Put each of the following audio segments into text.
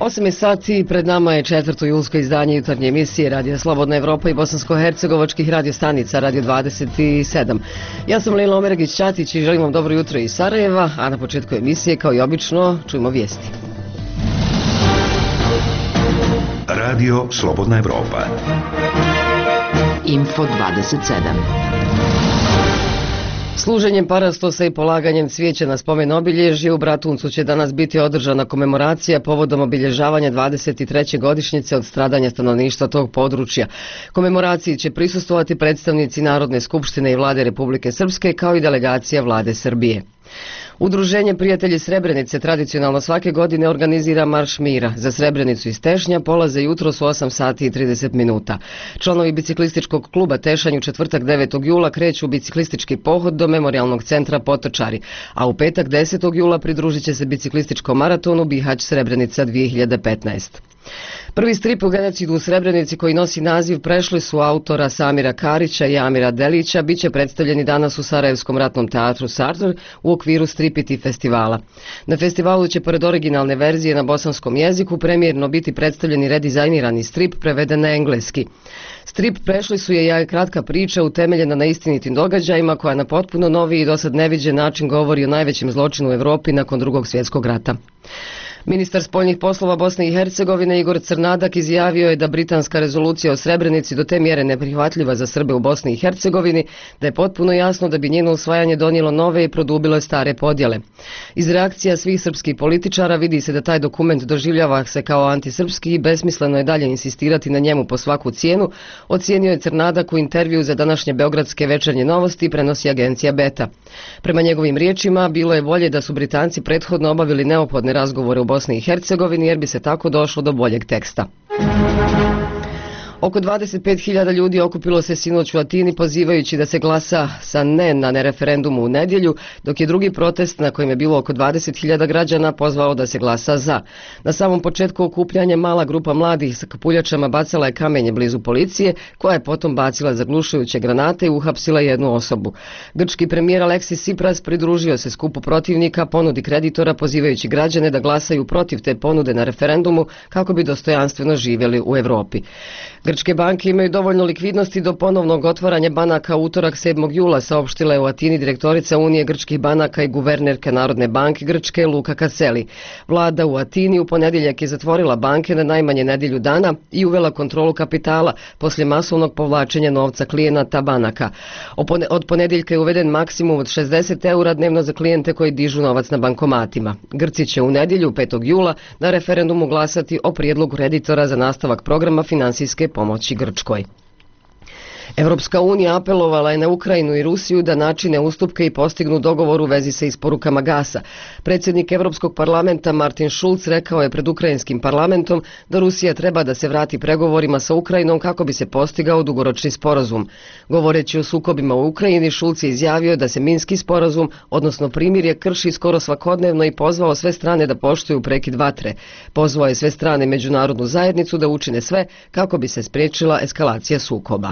8 je sati, pred nama je 4. julsko izdanje jutarnje emisije Radija Slobodna Evropa i bosansko-hercegovačkih radiostanica Radio 27. Ja sam Lila Omeregić-Ćatić i želim vam dobro jutro iz Sarajeva, a na početku emisije, kao i obično, čujemo vijesti. Radio Slobodna Evropa. Info 27. Služenjem parastosa i polaganjem cvijeća na spomen obilježje u Bratuncu će danas biti održana komemoracija povodom obilježavanja 23. godišnjice od stradanja stanovništva tog područja. Komemoraciji će prisustvovati predstavnici Narodne skupštine i Vlade Republike Srpske kao i delegacija Vlade Srbije. Udruženje Prijatelji Srebrenice tradicionalno svake godine organizira Marš mira. Za Srebrenicu iz Tešnja polaze jutros u 8 sati i 30 minuta. Članovi biciklističkog kluba Tešanj u četvrtak 9. jula kreću u biciklistički pohod do memorijalnog centra Potočari, a u petak 10. jula pridružit će se biciklističkom maratonu Bihać Srebrenica 2015. Prvi strip o genocidu u Srebrenici koji nosi naziv Prešli su autora Samira Karića i Amira Delića biće predstavljeni danas u Sarajevskom ratnom teatru Sartor u okviru Stripiti festivala. Na festivalu će pored originalne verzije na bosanskom jeziku premijerno biti predstavljeni redizajnirani strip preveden na engleski. Strip Prešli su je kratka priča utemeljena na istinitim događajima koja na potpuno novi i dosad neviđen način govori o najvećem zločinu u Evropi nakon Drugog svjetskog rata. Ministar spoljnih poslova Bosne i Hercegovine Igor Crnadak izjavio je da britanska rezolucija o Srebrenici do te mjere neprihvatljiva za Srbe u Bosni i Hercegovini, da je potpuno jasno da bi njeno usvajanje donijelo nove i produbilo stare podjele. Iz reakcija svih srpskih političara vidi se da taj dokument doživljava se kao antisrpski i besmisleno je dalje insistirati na njemu po svaku cijenu, ocijenio je Crnadak u intervju za današnje beogradske večernje novosti, prenosi agencija Beta. Prema njegovim riječima, bilo je volje da su Britanci prethodno obavili neophodne razgovore u Bosni i Hercegovini jer bi se tako došlo do boljeg teksta. Oko 25.000 ljudi okupilo se sinoć u Atini pozivajući da se glasa sa ne na nereferendumu u nedjelju, dok je drugi protest na kojem je bilo oko 20.000 građana pozvao da se glasa za. Na samom početku okupljanja mala grupa mladih sa kapuljačama bacala je kamenje blizu policije, koja je potom bacila zaglušujuće granate i uhapsila jednu osobu. Grčki premijer Aleksis Tsipras pridružio se skupu protivnika ponudi kreditora pozivajući građane da glasaju protiv te ponude na referendumu kako bi dostojanstveno živjeli u Europi. Grčke banke imaju dovoljno likvidnosti do ponovnog otvaranja banaka u utorak 7. jula, saopštila je u Atini direktorica Unije grčkih banaka i guvernerka Narodne banke Grčke Luka Kaseli. Vlada u Atini u ponedjeljak je zatvorila banke na najmanje nedjelju dana i uvela kontrolu kapitala poslije masovnog povlačenja novca klijenata banaka. Od ponedjeljka je uveden maksimum od 60 eura dnevno za klijente koji dižu novac na bankomatima. Grci će u nedjelju 5. jula na referendumu glasati o prijedlogu kreditora za nastavak programa finansijske pomoći Grčkoj. Evropska unija apelovala je na Ukrajinu i Rusiju da načine ustupke i postignu dogovor u vezi sa isporukama gasa. Predsjednik Evropskog parlamenta Martin Schulz rekao je pred ukrajinskim parlamentom da Rusija treba da se vrati pregovorima sa Ukrajinom kako bi se postigao dugoročni sporazum. Govoreći o sukobima u Ukrajini, Schulz je izjavio da se Minski sporazum, odnosno primirje, krši skoro svakodnevno i pozvao sve strane da poštuju prekid vatre. Pozvao je sve strane međunarodnu zajednicu da učine sve kako bi se spriječila eskalacija sukoba.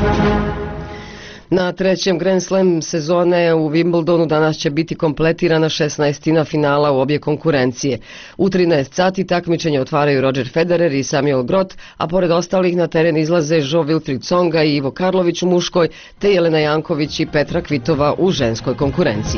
Na trećem Grand Slam sezone u Wimbledonu danas će biti kompletirana 16. finala u obje konkurencije. U 13 sati takmičenje otvaraju Roger Federer i Samuel Grot, a pored ostalih na teren izlaze Jo Wilfried Tsonga i Ivo Karlović u muškoj, te Jelena Janković i Petra Kvitova u ženskoj konkurenciji.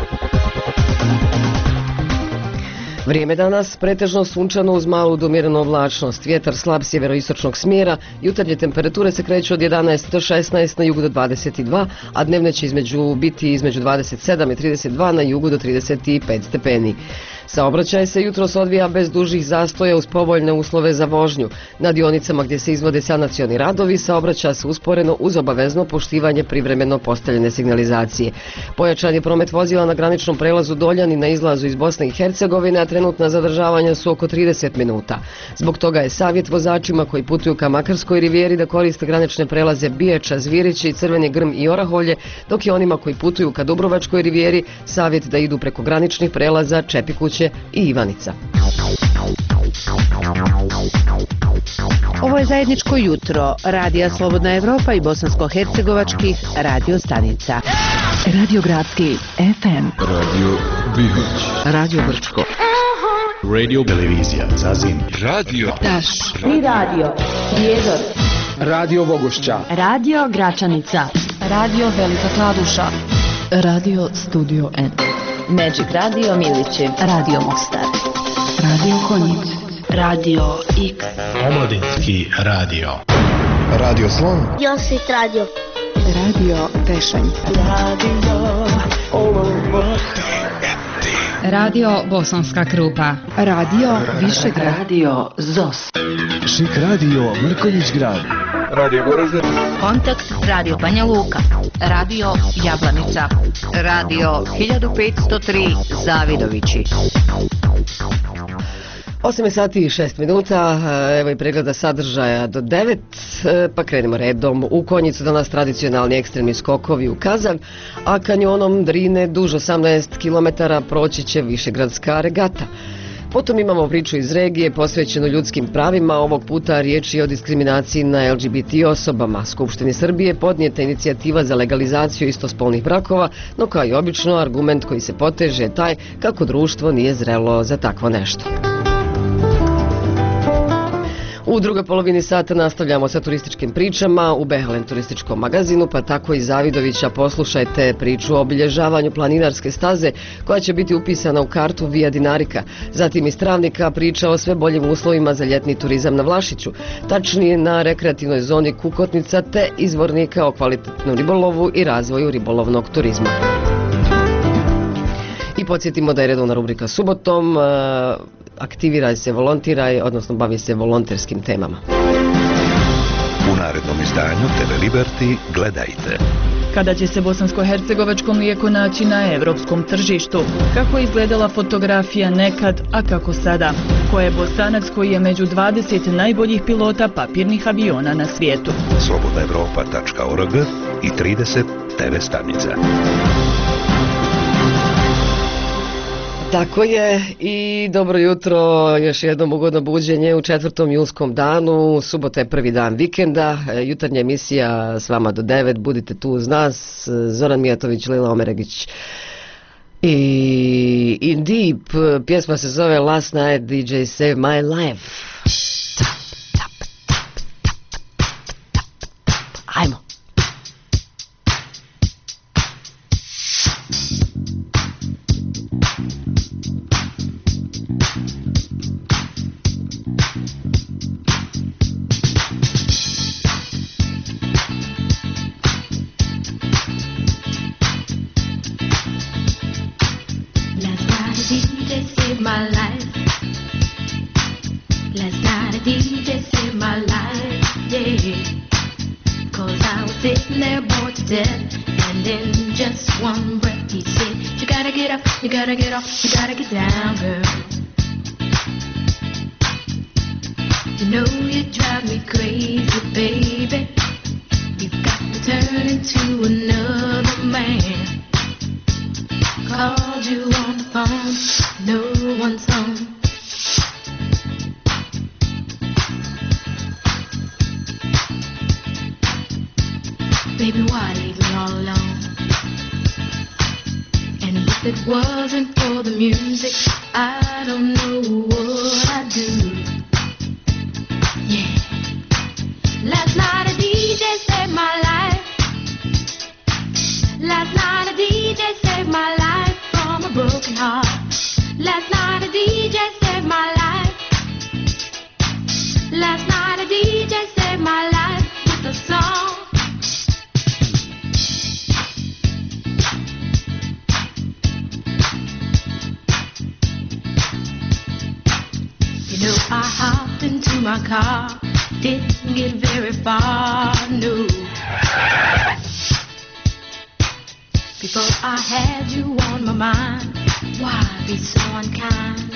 Vrijeme danas pretežno sunčano uz malu do umjerenu oblačnost, vjetar slab sjeveroistočnog smjera, jutarnje temperature se kreću od 11 do 16, na jugu do 22, a dnevne će biti između 27 i 32, na jugu do 35 stepeni. Saobraćaj se jutros odvija bez dužih zastoja uz povoljne uslove za vožnju. Na dionicama gdje se izvode sanacioni radovi saobraća se usporeno uz obavezno poštivanje privremeno postavljene signalizacije. Pojačan je promet vozila na graničnom prelazu Doljani na izlazu iz Bosne i Hercegovine, a trenutna zadržavanja su oko 30 minuta. Zbog toga je savjet vozačima koji putuju ka Makarskoj rivijeri da koriste granične prelaze Biječa, Zvirići, Crveni Grm i Oraholje, dok je onima koji putuju ka Dubrovačkoj rivijeri savjet da idu preko graničnih prelaza Čepikuće i Ivanica. Ovo je zajedničko jutro Radija Slobodna Evropa i bosansko-hercegovačkih radio stanica. Radio Gradski FM, Radio Bihać, Radio Brčko, Radio Televizija Zazin. Radio Daš. I radio Prijedor. Radio Vogošća. Radio Gračanica. Radio Velika Kladuša. Radio Studio N. Magic Radio Milići. Radio Mostar. Radio Konjic. Radio X. Omladinski radio. Radio Slon. Josit Radio. Radio Tešanj. Radio Bosanska Krupa. Radio Višegrad. Radio ZOS. Šik radio Mrkonjić Grad. Radio Goražde. Kontakt Radio Banja Luka. Radio Jablanica. Radio 1503 Zavidovići. 8 sati i 6 minuta, evo i pregleda sadržaja do 9, pa krenemo redom. U Konjicu danas tradicionalni ekstremni skokovi u Kazan, a kanjonom Drine duž 18 km proći će Višegradska regata. Potom imamo priču iz regije posvećenu ljudskim pravima, ovog puta riječ je o diskriminaciji na LGBT osobama. Skupštini Srbije podnijeta inicijativa za legalizaciju istospolnih brakova, no kao i obično argument koji se poteže je taj kako društvo nije zrelo za takvo nešto. U drugoj polovini sata nastavljamo sa turističkim pričama u Behelen turističkom magazinu, pa tako i Zavidovića poslušajte priču o obilježavanju planinarske staze koja će biti upisana u kartu Via Dinarika. Zatim iz Travnika priča o sve boljim uslovima za ljetni turizam na Vlašiću, tačnije na rekreativnoj zoni Kukotnica, te izvornika o kvalitetnom ribolovu i razvoju ribolovnog turizma. I podsjetimo da je redovna rubrika subotom, aktiviraj se, volontiraj, odnosno bavi se volonterskim temama. U narednom izdanju TV Liberty gledajte. Kada će se bosansko-hercegovačko mlijeko naći na evropskom tržištu? Kako je izgledala fotografija nekad, a kako sada? Ko je Bosanac koji je među 20 najboljih pilota papirnih aviona na svijetu? slobodnaevropa.org i 30 TV stanica. Tako je i dobro jutro, još jednom ugodno buđenje u 4. julskom danu, subota je prvi dan vikenda, jutarnja emisija s vama do 9, budite tu uz nas, Zoran Mijatović, Lila Omeregić i In Deep, pjesma se zove Last Night DJ Saved My Life. Ajmo. My life. Last night a DJ saved my life, yeah. 'Cause I was sitting there bored to death, and in just one breath he said, you gotta get up, you gotta get off, you gotta get down, girl. You know you drive me crazy, baby. You've got to turn into another man. Called you on the phone, no one's home. Baby, why leave me all alone? And if it wasn't for the music, I don't know what I'd do. Yeah. Last night a DJ saved my life. Last night a DJ saved my life from a broken heart. Last night a DJ saved my life. Last night a DJ saved my life with a song. You know I hopped into my car, didn't get very far, no. Before I had you on my mind, why be so unkind?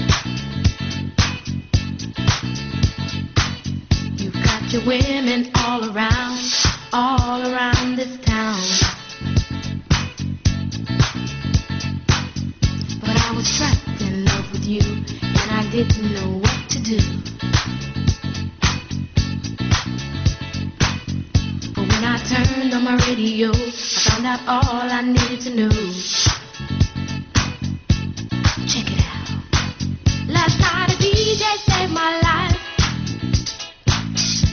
You've got your women all around this town. But I was trapped in love with you, and I didn't know what to do. But when I turned on my radio, I found out all I needed to know. Check it out. Last night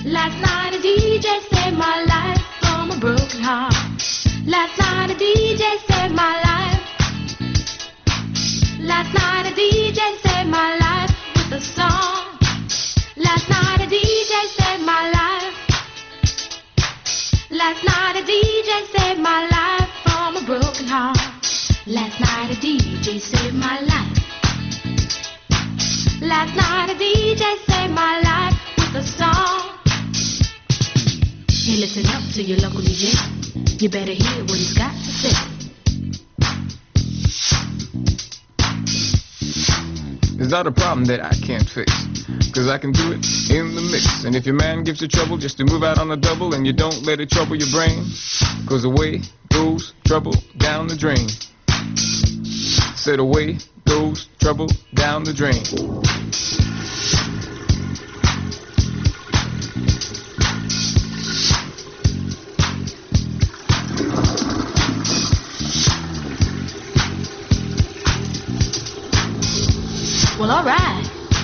Last night a DJ saved my life from a broken heart. Last night a DJ saved my life. Last night a DJ saved my life with a song. Last night a DJ saved my life. Last night a DJ saved my life from a broken heart. Last night a DJ saved my life. Last night a DJ saved my life with a song. Hey, listen up to your local DJ. You better hear what he's got to say. It's not a problem that I can't fix, 'cause I can do it in the mix. And if your man gives you trouble just to move out on the double, and you don't let it trouble your brain, 'cause away goes trouble down the drain. Said away goes trouble down the drain. Well, all right.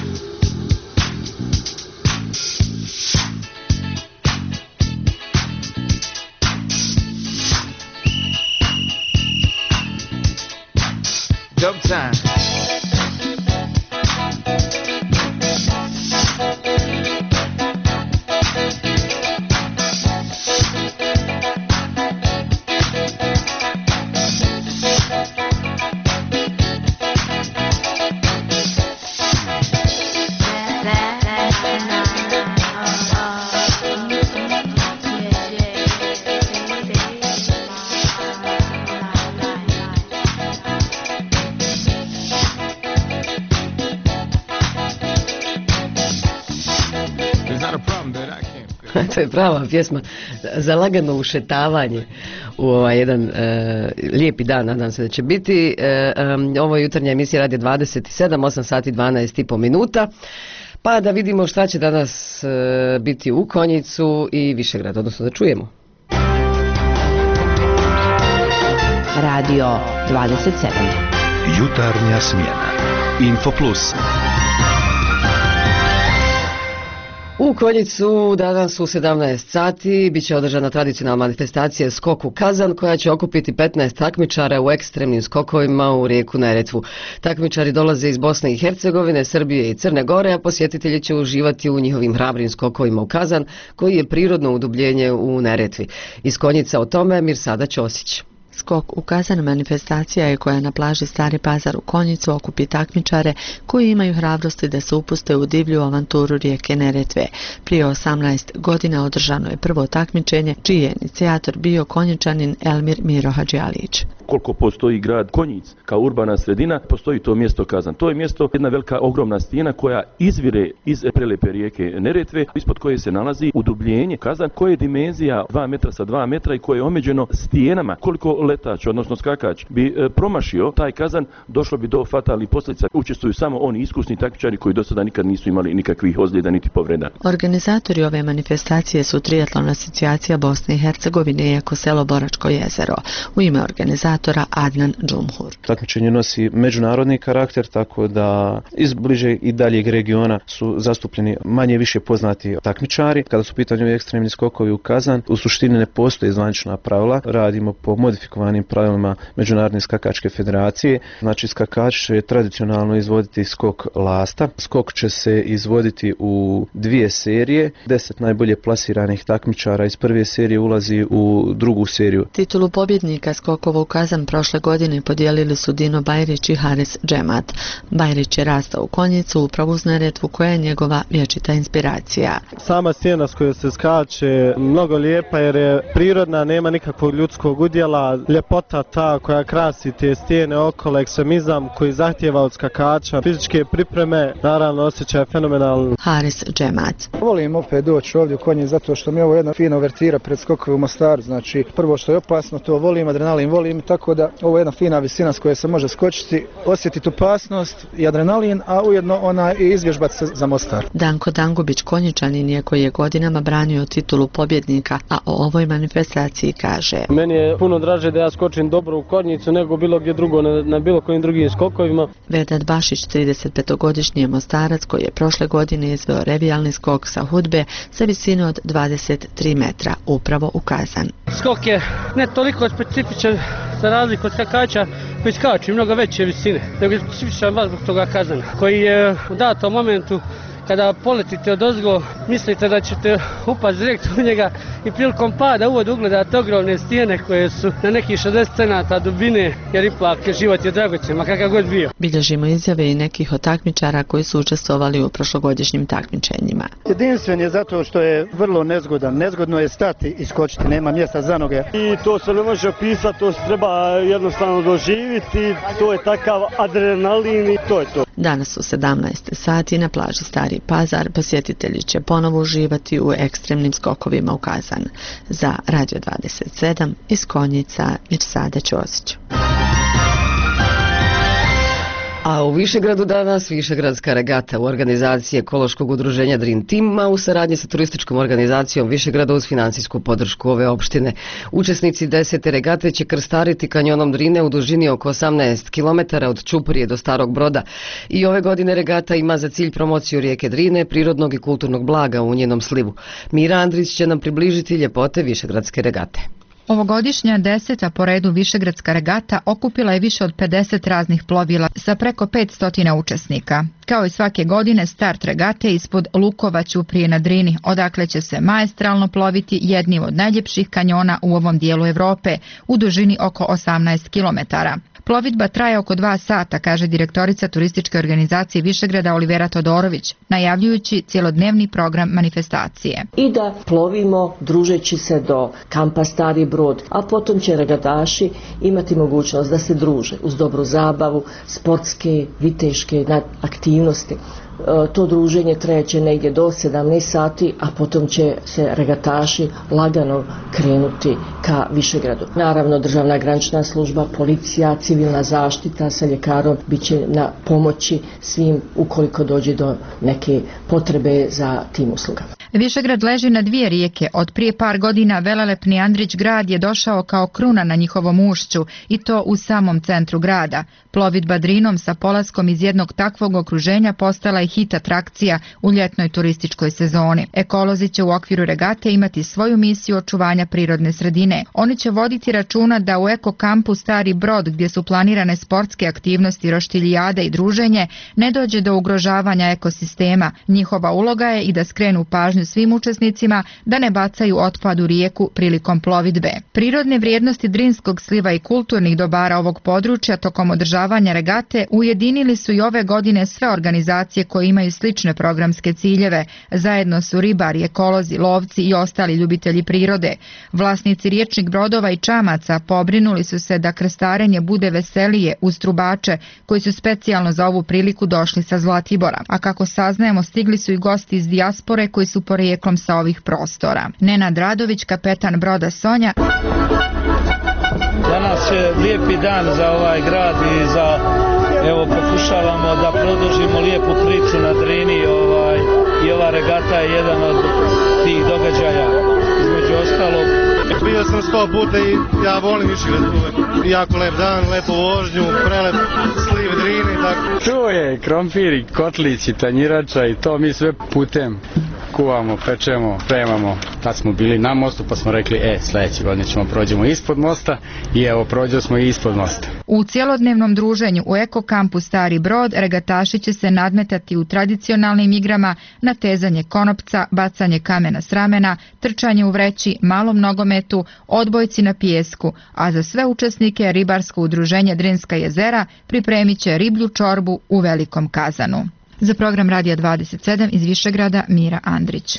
Dub time. To je prava pjesma za lagano ušetavanje u ovaj jedan lijepi dan, nadam se da će biti. Ovo je jutarnja emisija Radio 27, 8 sati 12,5 minuta. Pa da vidimo šta će danas biti u Konjicu i Višegrad, odnosno da čujemo. Radio 27. Jutarnja smjena. Info Plus. U Konjicu danas u 17 sati bit će održana tradicionalna manifestacija Skok u Kazan koja će okupiti 15 takmičara u ekstremnim skokovima u rijeku Neretvu. Takmičari dolaze iz Bosne i Hercegovine, Srbije i Crne Gore, a posjetitelji će uživati u njihovim hrabrim skokovima u Kazan koji je prirodno udubljenje u Neretvi. Iz Konjica o tome Mirsada Ćosić. Skok u Kazan manifestacija je koja na plaži Stari Pazar u Konjicu okupi takmičare koji imaju hrabrosti da se upuste u divlju avanturu rijeke Neretve. Prije 18 godina održano je prvo takmičenje, čiji je inicijator bio Konjičanin Elmir Miro Hadžialić. Koliko postoji grad Konjic kao urbana sredina, postoji to mjesto Kazan. To je mjesto, jedna velika ogromna stijena koja izvire iz prelepe rijeke Neretve, ispod koje se nalazi udubljenje Kazan, koje je dimenzija 2 metra sa 2 metra i koje je omeđeno stijenama. Koliko letač, odnosno skakač, bi promašio taj Kazan, došlo bi do fatalnih posljedica. Učestvuju samo oni iskusni takmičari koji do sada nikad nisu imali nikakvih ozljeda niti povreda. Organizatori ove manifestacije su Triatlon asocijacija Bosne i Hercegovine i Ekoselo Boračko jezero. U ime organizatora Adnan Džumhur. Takmičenje nosi međunarodni karakter, tako da iz bližeg i daljeg regiona su zastupljeni manje više poznati takmičari. Kada su u pitanju ekstremni skokovi u Kazan, u suštini ne postoje zvanična pravila. Radimo po modifikovanim pravilima Međunarodne skakačke federacije. Znači, skakač će tradicionalno izvoditi skok lasta. Skok će se izvoditi u 2 serije. 10 najbolje plasiranih takmičara iz prve serije ulazi u drugu seriju. Titulu pobjednika skokova u Kazan prošle godine podijelili su Dino Bajrić i Haris Džemat. Bajrić je rastao u Konjicu, upravo uz Neretvu koja je njegova vječita inspiracija. Sama stijena s kojoj se skače mnogo lijepa jer je prirodna, nema nikakvog ljudskog udjela. Ljepota ta koja krasi te stijene okolo, ekstremizam koji zahtijeva od skakača, fizičke pripreme, naravno osjećaj fenomenalno. Haris Džemat. Volim opet doći ovdje u Konjic zato što mi je ovo jedna fina uvertira pred skokove u Mostaru. Znači, prvo što je opasno, to volim, adrenalin volim, tako tako da ovo je jedna fina visina s koje se može skočiti, osjetiti opasnost i adrenalin, a ujedno i izvježbati se za Mostar. Danko Dangubić Konjičanin je koji je godinama branio titulu pobjednika, a o ovoj manifestaciji kaže: Meni je puno draže da ja skočim dobro u Konjicu nego bilo gdje drugo na bilo kojim drugim skokovima. Vedat Bašić, 35-godišnji je Mostarac koji je prošle godine izveo revijalni skok sa hudbe sa visine od 23 metra upravo u Kazan. Skok je ne toliko specifičan za razliku od skakača koji skaču mnogo veće visine, nego je specifičan baš zbog toga Kazana, koji je u datom momentu kada poletite odozgo, mislite da ćete upasti direkt u njega i prilikom pada uvod ugledate ogromne stijene koje su na nekih 60 cm dubine, jer ipak život je dragocjen, ma kakav god bio. Bilježimo izjave i nekih od takmičara koji su učestvovali u prošlogodišnjim takmičenjima. Jedinstven je zato što je vrlo nezgodan. Nezgodno je stati i skočiti, nema mjesta za noge. I to se ne može opisati, to se treba jednostavno doživjeti, to je takav adrenalin i to je to. Danas u 17 sati na plaži Stari Pazar posjetitelji će ponovo uživati u ekstremnim skokovima u Kazan. Za Radio 27 iz Konjica Mirsada Ćosić. A u Višegradu danas Višegradska regata u organizaciji ekološkog udruženja Dream Team, a u saradnji sa turističkom organizacijom Višegrada uz financijsku podršku ove opštine. Učesnici 10. regate će krstariti kanjonom Drine u dužini oko 18 km od Ćuprije do Starog Broda. I ove godine regata ima za cilj promociju rijeke Drine, prirodnog i kulturnog blaga u njenom slivu. Mira Andrić će nam približiti ljepote Višegradske regate. Ovogodišnja 10. po redu Višegradska regata okupila je više od 50 raznih plovila sa preko 500 učesnika. Kao i svake godine, start regate ispod Lukova Ćuprije na Drini, odakle će se maestralno ploviti jednim od najljepših kanjona u ovom dijelu Evrope, u dužini oko 18 km. Plovidba traje oko 2 sata, kaže direktorica turističke organizacije Višegrada Olivera Todorović, najavljujući cjelodnevni program manifestacije. I da plovimo družeći se do kampa Stari Brod, a potom će regataši imati mogućnost da se druže uz dobru zabavu, sportske, viteške aktivnosti. To druženje trajeće negdje do 17 sati, a potom će se regataši lagano krenuti ka Višegradu. Naravno, državna granična služba, policija, civilna zaštita sa ljekarom bit će na pomoći svim ukoliko dođe do neke potrebe za tim uslugama. Višegrad leži na 2 rijeke. Od prije par godina velelepni Andrić grad je došao kao kruna na njihovom ušću i to u samom centru grada. Plovidba Drinom sa polaskom iz jednog takvog okruženja postala je hit atrakcija u ljetnoj turističkoj sezoni. Ekolozi će u okviru regate imati svoju misiju očuvanja prirodne sredine. Oni će voditi računa da u eko kampu Stari Brod, gdje su planirane sportske aktivnosti, roštiljijade i druženje, ne dođe do ugrožavanja ekosistema. Njihova uloga je i da skrenu pažnju svim učesnicima da ne bacaju otpad u rijeku prilikom plovidbe. Prirodne vrijednosti Drinskog sliva i kulturnih dobara ovog područja tokom održavanja regate ujedinili su i ove godine sve organizacije koje imaju slične programske ciljeve. Zajedno su ribari, ekolozi, lovci i ostali ljubitelji prirode. Vlasnici riječnih brodova i čamaca pobrinuli su se da krstarenje bude veselije uz trubače koji su specijalno za ovu priliku došli sa Zlatibora. A kako saznajemo, stigli su i gosti iz dijaspore koji su porijeklom sa ovih prostora. Nenad Radović, kapetan broda Sonja. Danas je lijepi dan za ovaj grad i za pokušavamo da produžimo lijepu priču na Drini i ova regata je jedan od tih događaja između ostalog. Bio sam 100 puta i ja volim Višegrad uvek. Jako lep dan, lepo vožnju, prelep sliv Drine. Tu je krompir, kotlići, tanjirača i to mi sve putem kuvamo, pečemo, spremamo. Tad smo bili na mostu pa smo rekli sljedeće godine ćemo prođemo ispod mosta i prođemo smo i ispod mosta. U cjelodnevnom druženju u eko kampu Stari Brod regataši će se nadmetati u tradicionalnim igrama, natezanje konopca, bacanje kamena s ramena, trčanje u vreći, malom nogometu, odbojci na pijesku, a za sve učesnike ribarsko udruženje Drinska jezera pripremit će riblju čorbu u velikom kazanu. Za program Radija 27 iz Višegrada, Mira Andrić.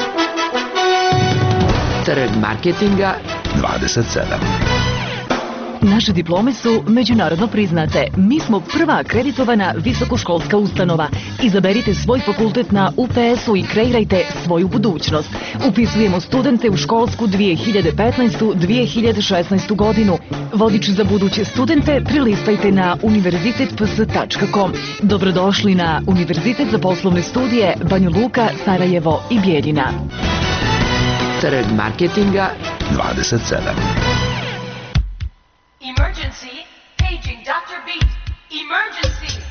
Trg marketinga 27. Naše diplome su međunarodno priznate. Mi smo prva akreditovana visokoškolska ustanova. Izaberite svoj fakultet na UPS-u i kreirajte svoju budućnost. Upisujemo studente u školsku 2015-2016 godinu. Vodič za buduće studente prilistajte na univerzitetps.com. Dobrodošli na Univerzitet za poslovne studije Banja Luka, Sarajevo i Bijeljina. Trg marketinga 27. Emergency, paging Dr. Beat. Emergency.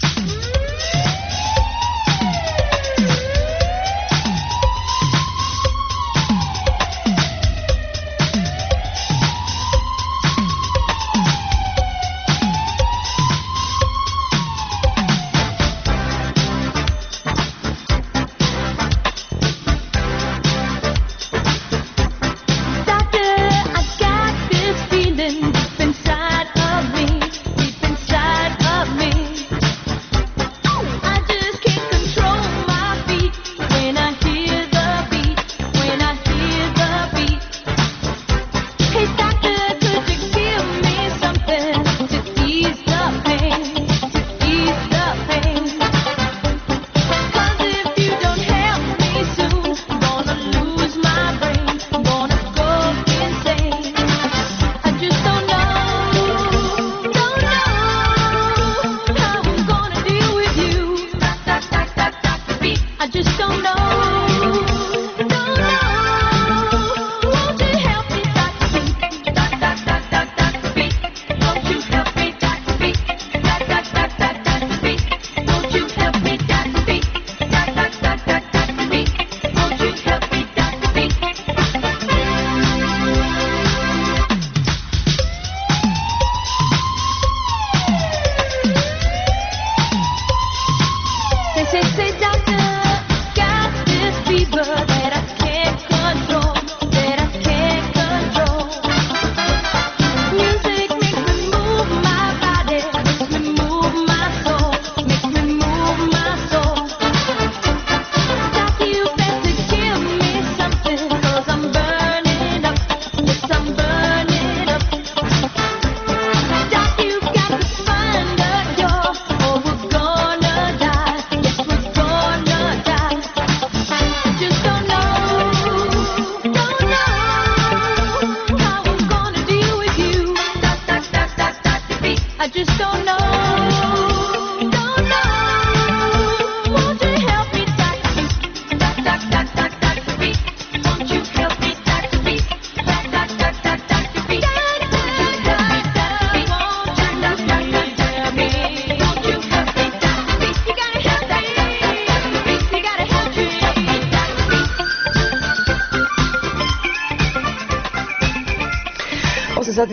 Sati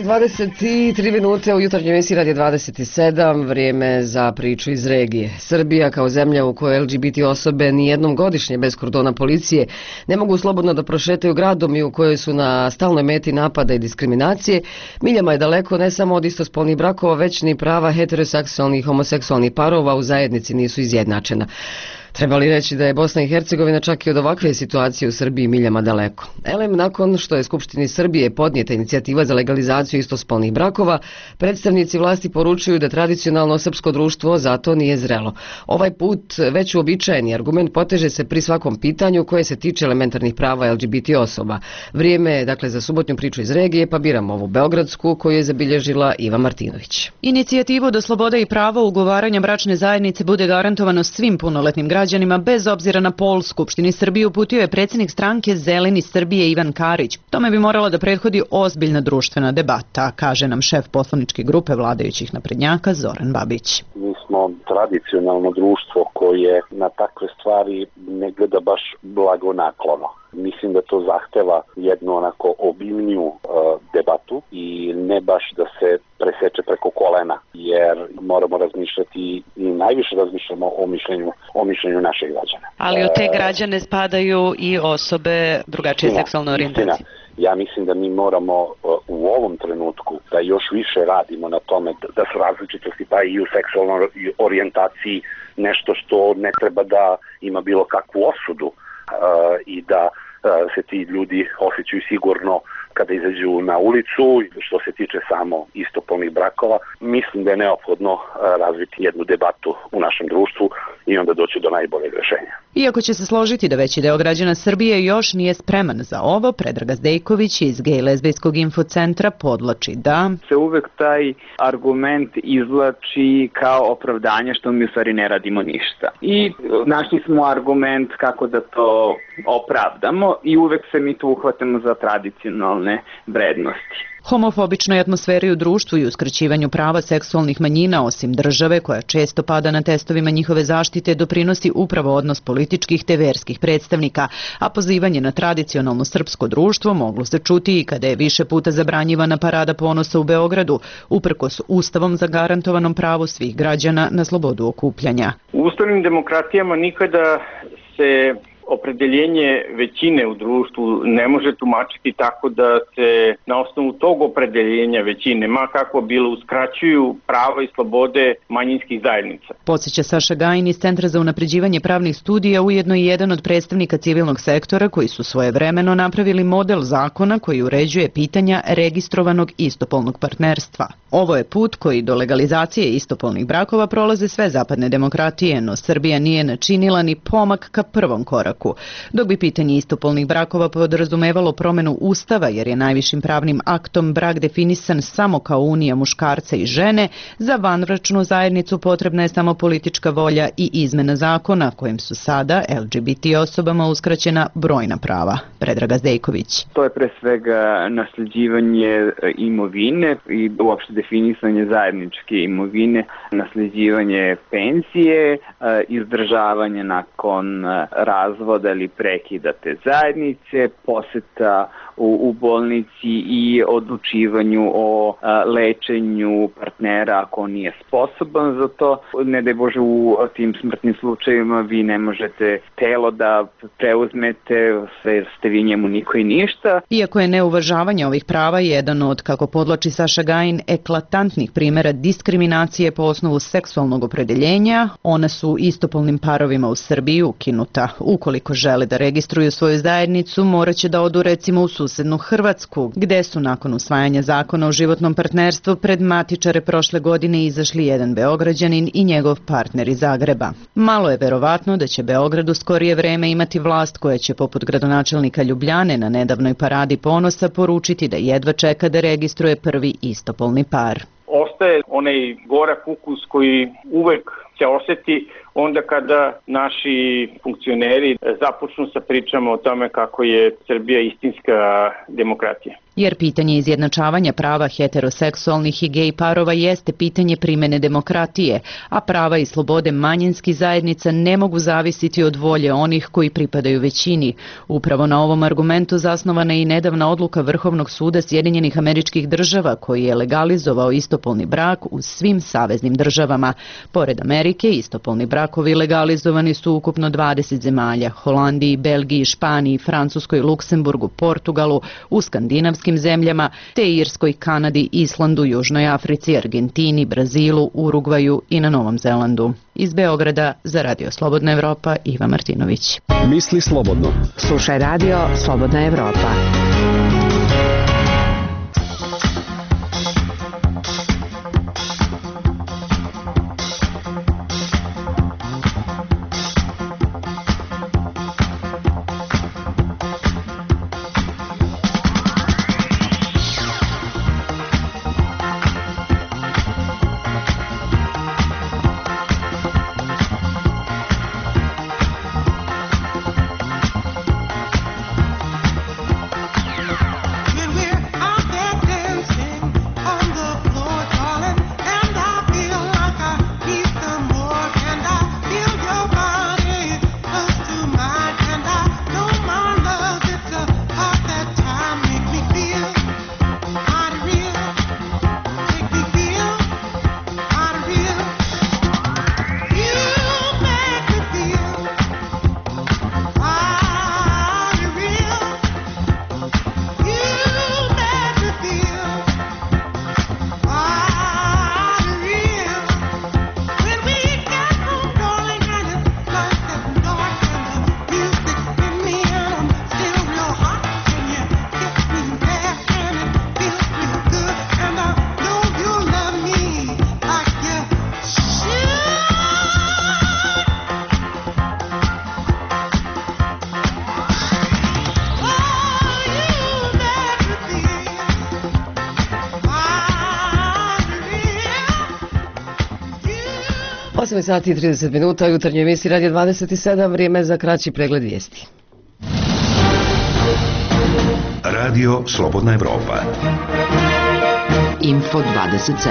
23 minute u jutarnjoj emisiji Radio 27, vrijeme za priču iz regije. Srbija kao zemlja u kojoj LGBT osobe nijednom godišnje bez kordona policije ne mogu slobodno da prošetaju gradom i u kojoj su na stalnoj meti napada i diskriminacije, miljama je daleko ne samo od istospolnih brakova, već ni prava heteroseksualnih i homoseksualnih parova u zajednici nisu izjednačena. Treba li reći da je Bosna i Hercegovina čak i od ovakve situacije u Srbiji miljama daleko? Elem, nakon što je Skupštini Srbije podnijeta inicijativa za legalizaciju istospolnih brakova, predstavnici vlasti poručuju da tradicionalno srpsko društvo zato nije zrelo. Ovaj put već uobičajeni argument poteže se pri svakom pitanju koje se tiče elementarnih prava LGBT osoba. Vrijeme je dakle za subotnju priču iz regije, pa biramo ovu beogradsku koju je zabilježila Iva Martinović. Inicijativu da sloboda i pravo ugovaranja bračne zajednice bude garantovano svim punoletnim građanima bez obzira na pol, Skupštini Srbije uputio je predsjednik stranke Zeleni Srbije Ivan Karić. Tome bi morala da prethodi ozbiljna društvena debata, kaže nam šef poslaničke grupe vladajućih naprednjaka Zoran Babić. Mi smo tradicionalno društvo koje na takve stvari ne gleda baš blagonaklono. Mislim da to zahteva jednu onako obimniju debatu i ne baš da se preseče preko kolena, jer moramo razmišljati i najviše razmišljamo o mišljenju naših građana. Ali od te građane spadaju i osobe drugačije seksualne orijentacije. Ja mislim da mi moramo u ovom trenutku da još više radimo na tome da su različitosti pa i u seksualnoj orijentaciji nešto što ne treba da ima bilo kakvu osudu i da se ti ljudi osjećaju sigurno kada izađu na ulicu. Što se tiče samo istopolnih brakova, mislim da je neophodno razviti jednu debatu u našem društvu i onda doći do najboljeg rješenja. Iako će se složiti da veći deo građana Srbije još nije spreman za ovo, Predrag Zdejković iz Gej lezbijskog infocentra podlači da se uvek taj argument izvlači kao opravdanje što mi u stvari ne radimo ništa. I našli smo argument kako da to opravdamo i uvek se mi tu uhvatimo za tradicionalne vrednosti. Homofobičnoj atmosferi u društvu i uskraćivanju prava seksualnih manjina, osim države koja često pada na testovima njihove zaštite, doprinosi upravo odnos političkih te verskih predstavnika, a pozivanje na tradicionalno srpsko društvo moglo se čuti i kada je više puta zabranjivana parada ponosa u Beogradu, uprkos ustavom zagarantovanom pravu svih građana na slobodu okupljanja. U ustavnim demokratijama nikada se opredeljenje većine u društvu ne može tumačiti tako da se na osnovu tog opredeljenja većine, ma kako bilo, uskraćuju prava i slobode manjinskih zajednica. Podsjeća Saša Gajin iz Centra za unapređivanje pravnih studija, ujedno i jedan od predstavnika civilnog sektora koji su svojevremeno napravili model zakona koji uređuje pitanja registrovanog istopolnog partnerstva. Ovo je put koji do legalizacije istopolnih brakova prolaze sve zapadne demokratije, no Srbija nije načinila ni pomak ka prvom koraku. Dok bi pitanje istopolnih brakova podrazumevalo promenu Ustava, jer je najvišim pravnim aktom brak definisan samo kao unija muškarca i žene, za vanbračnu zajednicu potrebna je samo politička volja i izmena zakona kojim su sada LGBT osobama uskraćena brojna prava. Predrag Zdejković. To je pre svega nasljeđivanje imovine i uopšte definisanje zajedničke imovine, nasljeđivanje penzije, izdržavanje nakon razvoda ili prekida te zajednice, poseta u bolnici i odlučivanju o lečenju partnera ako on nije sposoban za to. Ne daj Bože, u tim smrtnim slučajevima vi ne možete telo da preuzmete, jer ste vi njemu niko i ništa. Iako je neuvažavanje ovih prava jedan od, kako podlači Saša Gajin, eklatantnih primjera diskriminacije po osnovu seksualnog opredeljenja, ona su istopolnim parovima u Srbiji ukinuta. Ukoliko žele da registruju svoju zajednicu, morat će da odu recimo u susednu Hrvatsku, gde su nakon usvajanja zakona o životnom partnerstvu pred matičare prošle godine izašli jedan Beograđanin i njegov partner iz Zagreba. Malo je verovatno da će Beograd u skorije vreme imati vlast koja će poput gradonačelnika Ljubljane na nedavnoj paradi ponosa poručiti da jedva čeka da registruje prvi istopolni par. Ostaje onaj gorak ukus koji uvek se osjeti onda kada naši funkcioneri započnu sa pričama o tome kako je Srbija istinska demokratija. Jer pitanje izjednačavanja prava heteroseksualnih i gej parova jeste pitanje primene demokratije, a prava i slobode manjinskih zajednica ne mogu zavisiti od volje onih koji pripadaju većini. Upravo na ovom argumentu zasnovana je i nedavna odluka Vrhovnog suda Sjedinjenih Američkih Država koji je legalizovao istopolni brak u svim saveznim državama. Pored Amerike, istopolni brakovi legalizovani su ukupno 20 zemalja: Holandiji, Belgiji, Španiji, Francuskoj, Luksemburgu, Portugalu, u skandinavskim zemljama, te Irskoj, Kanadi, Islandu, Južnoj Africi, Argentini, Brazilu, Urugvaju i na Novom Zelandu. Iz Beograda za Radio Slobodna Evropa, Iva Martinović. Misli slobodno. Slušaj Radio Slobodna Evropa. 8 sati i 30 minuta u jutarnjoj emisiji Radio 27, vrijeme za kraći pregled vijesti. Radio Slobodna Evropa. Info 27.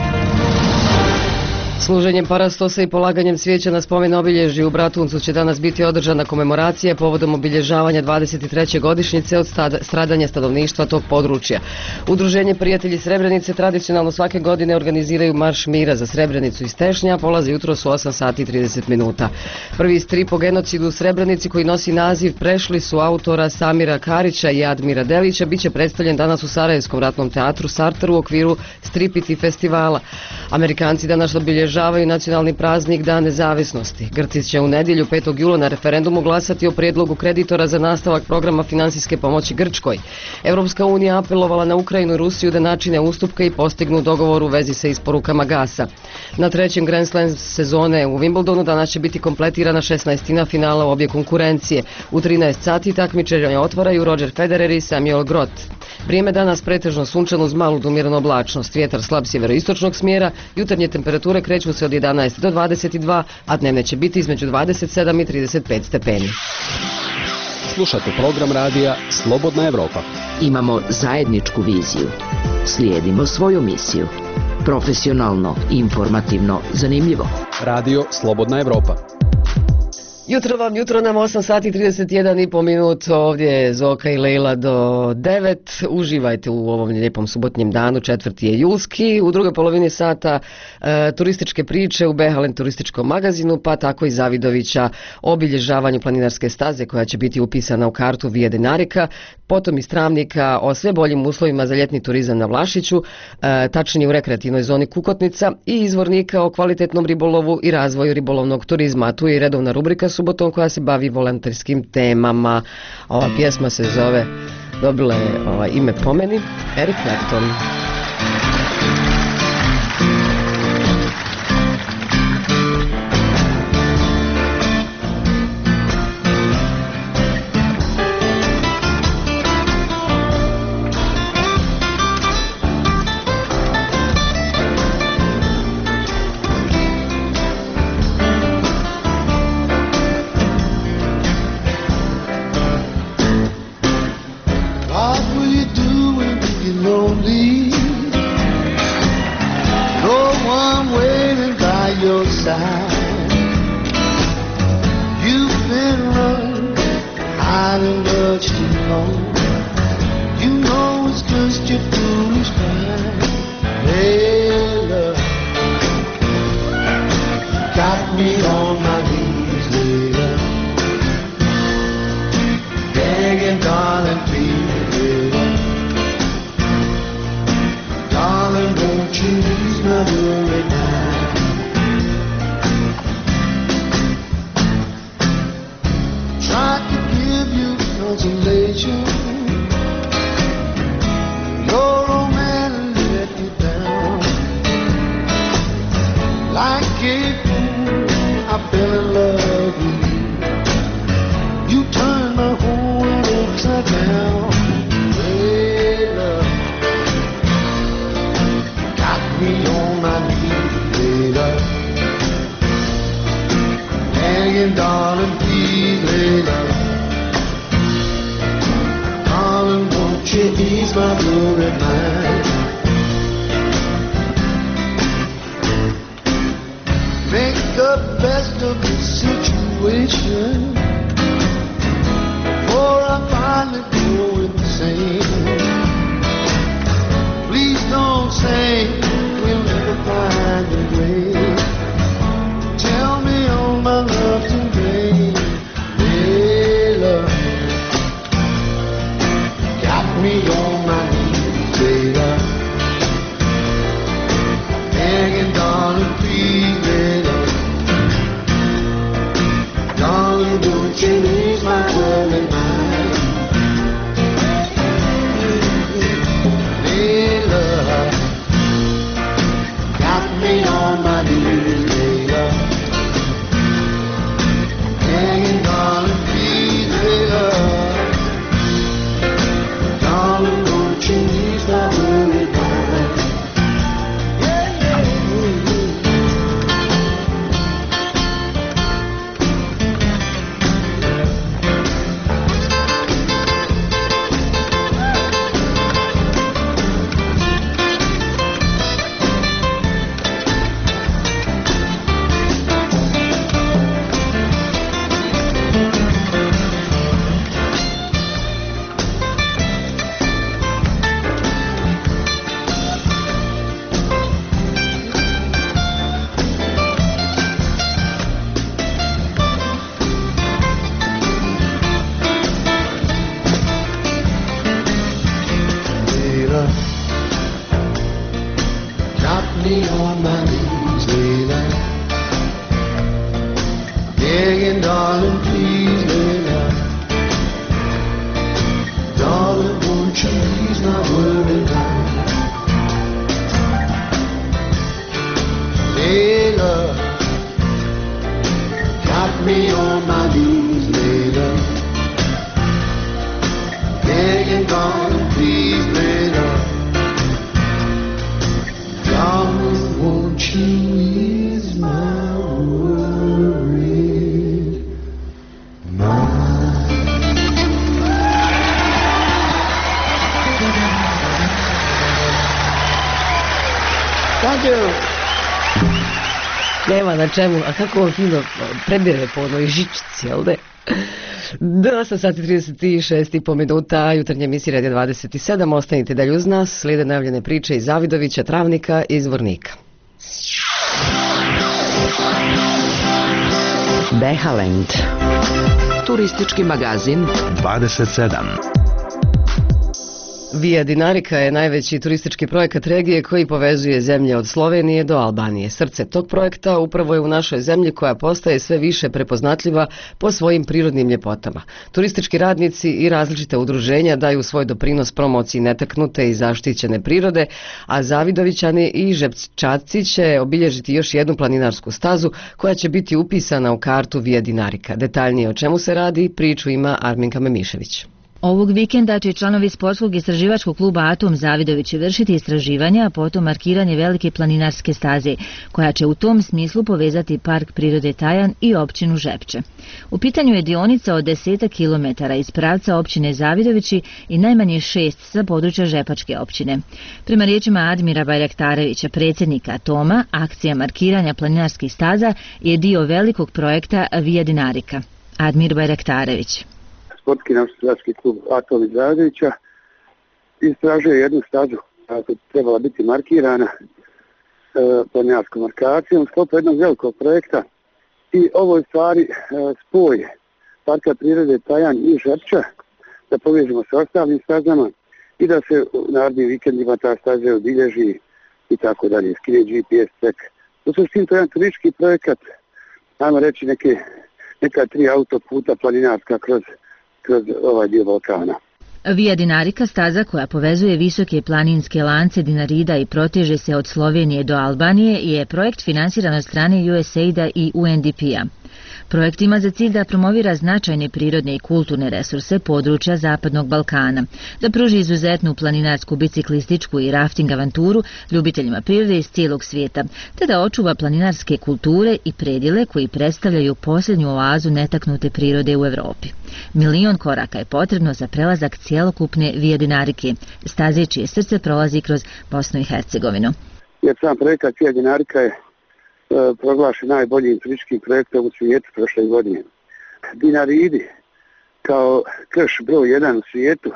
Služenjem parastosa i polaganjem cvijeća na spomen obilježju u Bratuncu će danas biti održana komemoracija povodom obilježavanja 23. godišnjice od stradanja stanovništva tog područja. Udruženje Prijatelji Srebrenice tradicionalno svake godine organiziraju marš mira za Srebrenicu iz Tešnja, polaze jutros u 8 sati i 30 minuta. Prvi strip o genocidu u Srebrenici koji nosi naziv Prešli su autora Samira Karića i Admira Delića biće predstavljen danas u Sarajevskom ratnom teatru Sartar u okviru Stripiti festivala. Amerikanci danas obilježavaju nacionalni praznik Dan nezavisnosti. Grci će u nedjelju 5. jula na referendumu glasati o prijedlogu kreditora za nastavak programa finansijske pomoći Grčkoj. Europska unija apelovala na Ukrajinu i Rusiju da načine ustupke i postignu dogovor u vezi sa isporukama gasa. Na trećem Grand Slam sezone u Wimbledonu danas će biti kompletirana 16. finala u obje konkurencije. U 13 sati takmičenje otvaraju Roger Federer i Samuel Grot. Vrijeme danas pretežno sunčano uz malu do umjerenu oblačnost, vjetar slab sjeveroistočnog smjera, jutarnje temperature kreću se od 11 do 22, a dnevne će biti između 27 i 35 stepeni. Slušate program radija Slobodna Evropa. Imamo zajedničku viziju. Slijedimo svoju misiju. Profesionalno, informativno, zanimljivo. Radio Slobodna Evropa. Jutro nam 8 sati i 31,5 minut, ovdje je Zoka i Lejla do 9. Uživajte u ovom lijepom subotnjem danu, 4. je julski. U drugoj polovini sata turističke priče u Behalen turističkom magazinu, pa tako i Zavidovića o obilježavanju planinarske staze koja će biti upisana u kartu Via Dinarica, potom iz Travnika o sve boljim uslovima za ljetni turizam na Vlašiću, tačnije u rekreativnoj zoni Kukotnica, i Izvornika o kvalitetnom ribolovu i razvoju ribolovnog turizma. Tu je i redovna rubrika subotom koja se bavi volonterskim temama. Ova pjesma se zove, dobila je ime po meni, Eric Clapton. Me on my knees, gonna keep it up. Darling, won't you ease my worried mind? Thank you. Nema na čemu, a kako on fino prebire po onoj žičici, jel de? 8 sati 36,5 minuta, jutarnje emisije Radio 27, ostanite dalje uz nas, slijede najavljene priče iz Zavidovića, Travnika i Zvornika. Behaland, turistički magazin 27. Via Dinarica je najveći turistički projekat regije koji povezuje zemlje od Slovenije do Albanije. Srce tog projekta upravo je u našoj zemlji koja postaje sve više prepoznatljiva po svojim prirodnim ljepotama. Turistički radnici i različite udruženja daju svoj doprinos promociji netaknute i zaštićene prirode, a Zavidovićani i Žepčaci će obilježiti još jednu planinarsku stazu koja će biti upisana u kartu Via Dinarica. Detaljnije o čemu se radi, priču ima Arminka Memišević. Ovog vikenda će članovi sportskog istraživačkog kluba Atom Zavidović vršiti istraživanja, a potom markiranje velike planinarske staze, koja će u tom smislu povezati Park prirode Tajan i općinu Žepče. U pitanju je dionica od 10 km iz pravca općine Zavidovići i najmanje 6 sa područja Žepačke općine. Prema riječima Admira Bajraktarevića, predsjednika Atoma, akcija markiranja planinarskih staza je dio velikog projekta Via Dinarica. Admir Bajraktarević. Sportski naučno-istraživački klub Atom iz Zavidovića istražuje jednu stazu koja je trebala biti markirana planinarskom markacijom u sklopu jednog velikog projekta i ovo je stvari spoj Parka prirode Tajan i Žepča, da povežemo sa ostalim stazama i da se u narednim vikendima ta staza obilježi i tako dalje, skine GPS track. U suštini to je jedan turistički projekat, ajmo reći neka 3 autoputa planinarska kroz ovaj dio Balkana. Via Dinarica, staza koja povezuje visoke planinske lance Dinarida i proteže se od Slovenije do Albanije, je projekt finansiran od strane USAID-a i UNDP-a. Projekt ima za cilj da promovira značajne prirodne i kulturne resurse područja Zapadnog Balkana, da pruži izuzetnu planinarsku, biciklističku i rafting avanturu ljubiteljima prirode iz cijelog svijeta, te da očuva planinarske kulture i predjele koji predstavljaju posljednju oazu netaknute prirode u Europi. 1 milion koraka je potrebno za prelazak cjelokupne Via Dinarice, staze čije srce prolazi kroz Bosnu i Hercegovinu. Jer sam projekat Via Dinarica je proglašen najboljim turističkim projektom u svijetu prošle godine. Dinaridi, kao krš broj 1 u svijetu,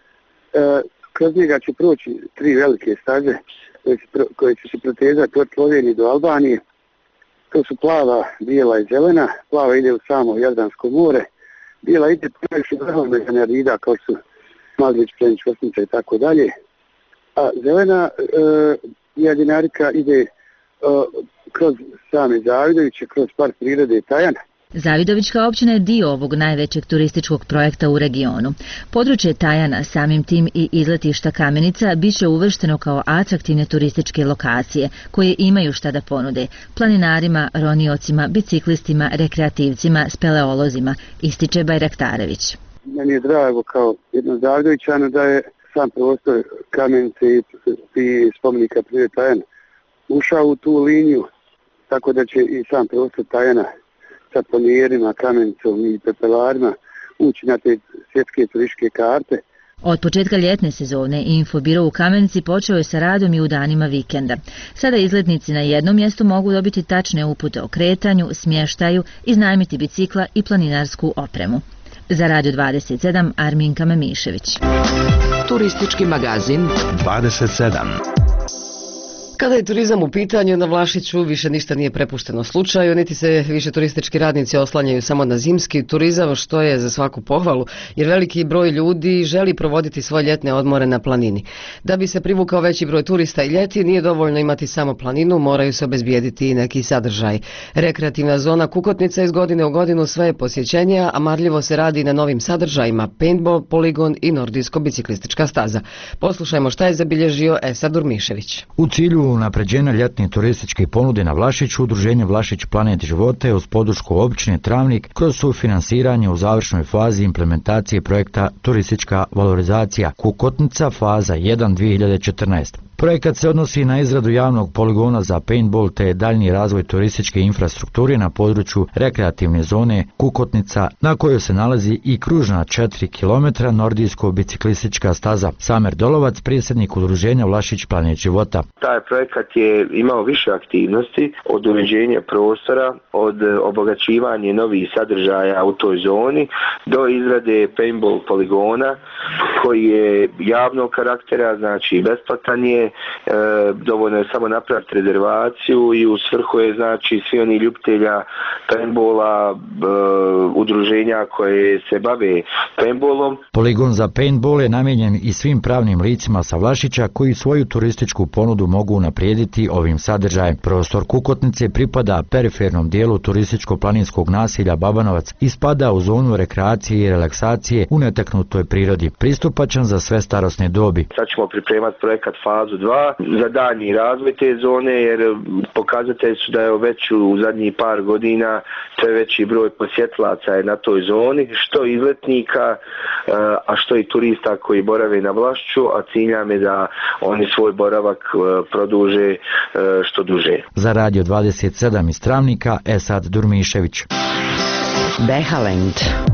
kroz njega će proći 3 velike staze koje će se protezati od Slovenije do Albanije. To su plava, bijela i zelena. Plava ide u samo Jadransko more, bijela ide previše vrhovne Dinarida kao su Maldić, Plenić, Vrsnica i tako dalje. A zelena Via Dinarica ide kroz same Zavidoviće, kroz Park prirode Tajan. Zavidovićka općina je dio ovog najvećeg turističkog projekta u regionu. Područje Tajana, samim tim i izletišta Kamenica, bit će uvršteno kao atraktivne turističke lokacije koje imaju šta da ponude planinarima, roniocima, biciklistima, rekreativcima, speleolozima, ističe Bajraktarević. Meni je drago kao jedno Zavidovićano da je sam prostor Kamenice i spomenika prirode Tajan ušao u tu liniju, tako da će i sam prostor Tajana sa planijerima, Kamenicom i pepelarima ući na te svjetske turističke karte. Od početka ljetne sezone Infobiro u Kamenici počeo je sa radom i u danima vikenda. Sada izletnici na jednom mjestu mogu dobiti tačne upute o kretanju, smještaju, iznajmiti bicikla i planinarsku opremu. Za Radio 27, Arminka Memišević. Turistički magazin 27. Kada je turizam u pitanju, na Vlašiću više ništa nije prepušteno slučaju, niti se više turistički radnici oslanjaju samo na zimski turizam, što je za svaku pohvalu, jer veliki broj ljudi želi provoditi svoje ljetne odmore na planini. Da bi se privukao veći broj turista i ljeti, nije dovoljno imati samo planinu, moraju se obezbijediti i neki sadržaj. Rekreativna zona Kukotnica iz godine u godinu sve je posjećenija, a marljivo se radi na novim sadržajima, paintball, poligon i nordijsko-biciklistička staza. Poslušajmo šta je zabilježio Esad Durmišević. U cilju unapređenja ljetne turističke ponude na Vlašiću, udruženje Vlašić Planet života je uz podršku općine Travnik kroz sufinansiranje u završnoj fazi implementacije projekta Turistička valorizacija Kukotnica faza 1 2014. Projekat se odnosi na izradu javnog poligona za paintball te daljnji razvoj turističke infrastrukture na području rekreativne zone Kukotnica, na kojoj se nalazi i kružna 4 km nordijsko-biciklistička staza. Samer Dolovac, predsjednik udruženja Vlašić Planet života. Taj projekat je imao više aktivnosti, od uređenja prostora, od obogaćivanja novih sadržaja u toj zoni, do izrade paintball poligona koji je javnog karaktera, znači besplatan je. Dovoljno je samo napraviti rezervaciju i u svrhu je znači svi oni ljubitelja paintballa, udruženja koje se bave paintballom. Poligon za paintball je namijenjen i svim pravnim licima sa Vlašića koji svoju turističku ponudu mogu unaprijediti ovim sadržajem. Prostor Kukotnice pripada perifernom dijelu turističko-planinskog naselja Babanovac i spada u zonu rekreacije i relaksacije u netaknutoj prirodi, pristupačan za sve starosne dobi. Sad ćemo pripremati projekat fazu 2 za daljnji razvoj te zone, jer pokazatelji su da je već u zadnjih par godina sve veći broj posjetilaca je na toj zoni, što izletnika, a što i turista koji borave na Vlašću, a cilj nam je da oni svoj boravak produže što duže. Za Radio 27 iz Travnika, Esad Durmišević. Behalend.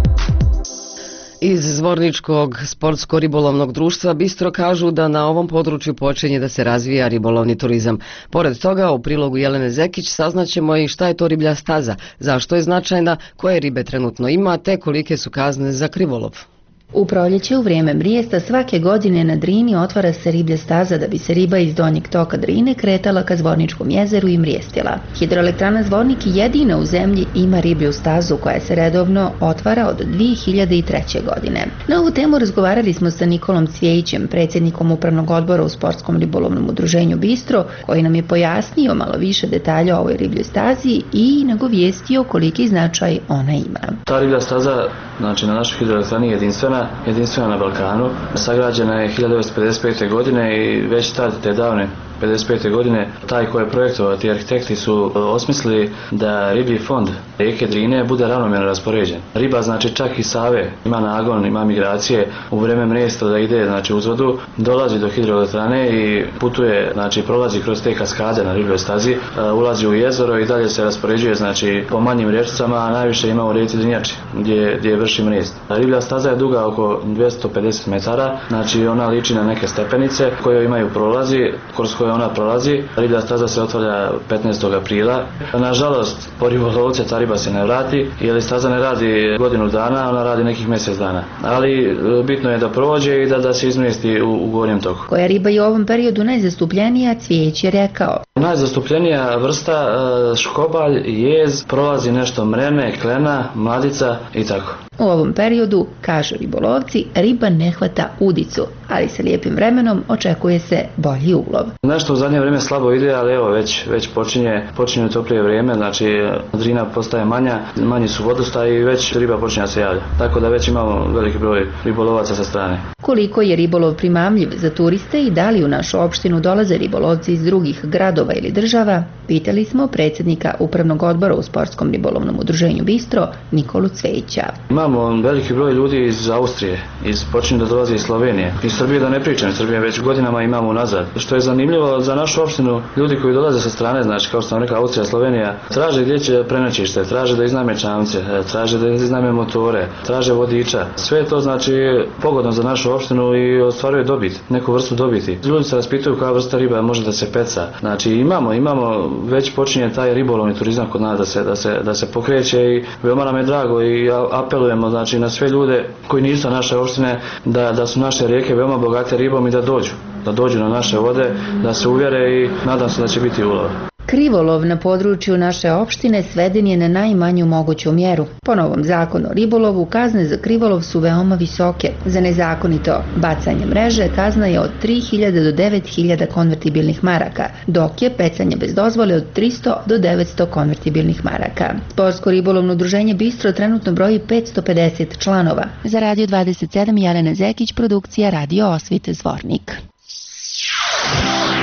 Iz Zvorničkog sportsko-ribolovnog društva Bistro kažu da na ovom području počinje da se razvija ribolovni turizam. Pored toga, u prilogu Jelene Zekić saznaćemo i šta je to riblja staza, zašto je značajna, koje ribe trenutno ima, te kolike su kazne za krivolov. U proljeće u vrijeme mrijesta svake godine na Drini otvara se riblja staza da bi se riba iz donjeg toka Drine kretala ka Zvorničkom jezeru i mrijestila. Hidroelektrana Zvornik jedina u zemlji ima riblju stazu koja se redovno otvara od 2003. godine. Na ovu temu razgovarali smo sa Nikolom Cvijejićem, predsjednikom upravnog odbora u sportskom ribolovnom udruženju Bistro, koji nam je pojasnio malo više detalja o ovoj ribljoj stazi i nagovijestio koliki značaj ona ima. Ta riblja staza, znači na našoj hidroelektrani je jedinstvena na Balkanu. Sagrađena je 1955. godine i već tad te davne 55. godine taj koji je projektovao, ti arhitekti su osmislili da riblji fond rijeke Drine bude ravnomjerno raspoređen. Riba znači čak i Save ima nagon, ima migracije u vrijeme mrijesta da ide znači uz vodu, dolazi do hidroelektrane i putuje, znači prolazi kroz te kaskade na ribljoj stazi, ulazi u jezero i dalje se raspoređuje znači po manjim rječicama, a najviše ima u rijeci Drinjači gdje vrši mrijest. Riblja staza je duga oko 250 metara, znači ona liči na neke stepenice koje imaju prolazi kroz koje ona prolazi. Riblja staza se otvara 15. aprila. Nažalost, po ribolovce ta riba se ne vrati, jer staza ne radi godinu dana, ona radi nekih mjesec dana. Ali bitno je da prođe i da se izmjesti u gornjem toku. Koja riba je u ovom periodu najzastupljenija, Cvijejić je rekao. Najzastupljenija vrsta škobalj, jez, prolazi nešto mrene, klena, mladica i tako. U ovom periodu, kažu ribolovci, riba ne hvata udicu, ali sa lijepim vremenom očekuje se bolji ulov. Nešto u zadnje vrijeme slabo ide, ali evo već počinje toplije vrijeme, znači Drina postaje manja, manji su vodostaji i već riba počinje da se javlja. Tako da već imamo veliki broj ribolovaca sa strane. Koliko je ribolov primamljiv za turiste i da li u našu opštinu dolaze ribolovci iz drugih gradova ili država, pitali smo predsjednika upravnog odbora u sportskom ribolovnom udruženju Bistro, Nikolu Cvijejića. Imamo veliki broj ljudi iz Austrije, počinju da dolaze iz Slovenije. Iz Srbije da ne pričam, Srbije već godinama imamo unazad. Što je zanimljivo za našu opštinu, ljudi koji dolaze sa strane, znači kao što sam rekao Austrija, Slovenija, traže gdje će prenoćište, traže da iznajme čamce, traže da iznajme motore, traže vodiča. Sve je to znači pogodno za našu opštinu i ostvaruje dobit, neku vrstu dobiti. Ljudi se raspituju koja vrsta riba može da se peca. Znači imamo već počinje taj ribolovni turizam kod nas da se pokreće i veoma nam je drago i apelujemo znači na sve ljude koji nisu naše opštine da su naše rijeke veoma bogate ribom i da dođu na naše vode, da se uvjere i nadam se da će biti ulov. Krivolov na području naše opštine sveden je na najmanju moguću mjeru. Po novom zakonu o ribolovu kazne za krivolov su veoma visoke. Za nezakonito bacanje mreže kazna je od 3.000 do 9.000 konvertibilnih maraka, dok je pecanje bez dozvole od 300 do 900 konvertibilnih maraka. Sportsko ribolovno udruženje Bistro trenutno broji 550 članova. Za Radio 27 Jelena Zekić, produkcija Radio Osvit Zvornik.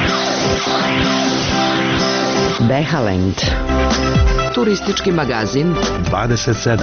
Behalend. Turistički magazin 27.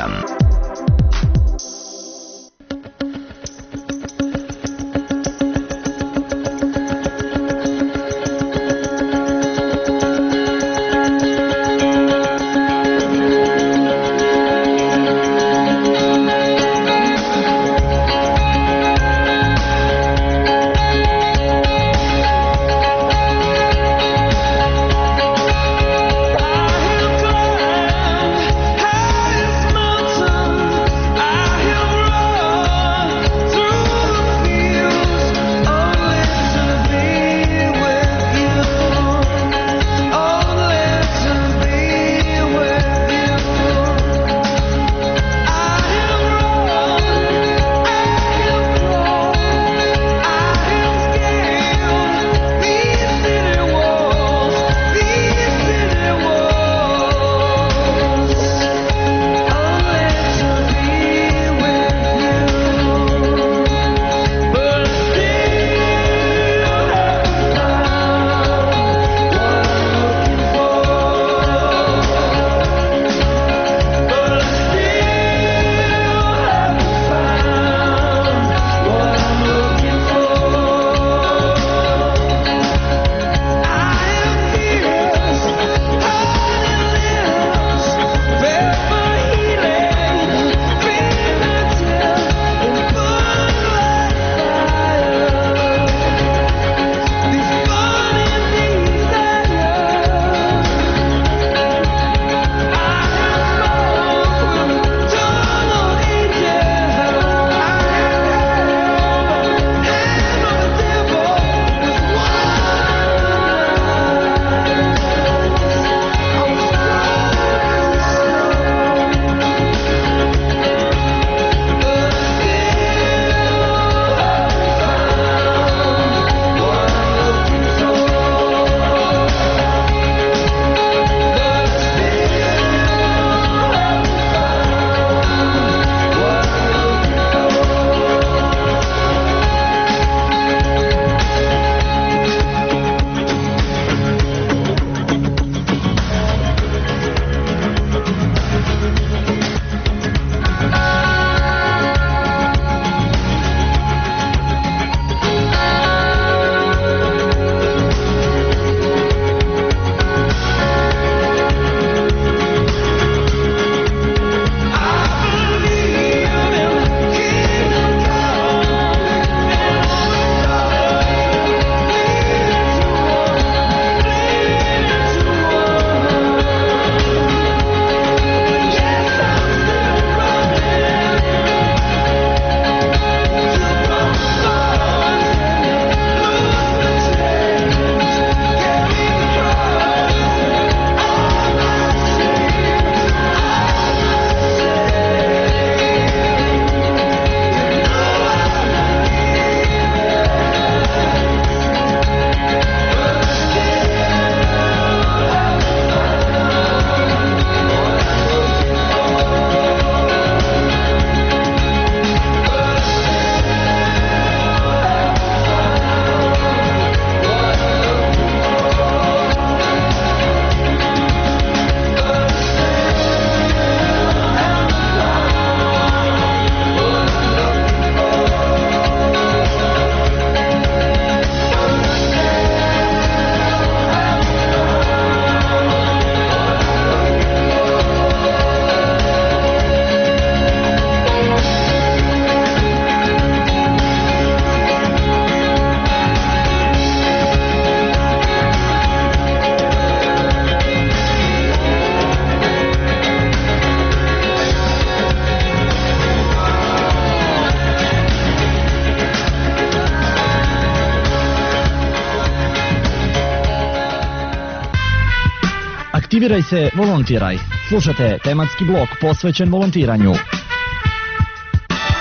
Aktiviraj se, volontiraj. Slušate tematski blok posvećen volontiranju.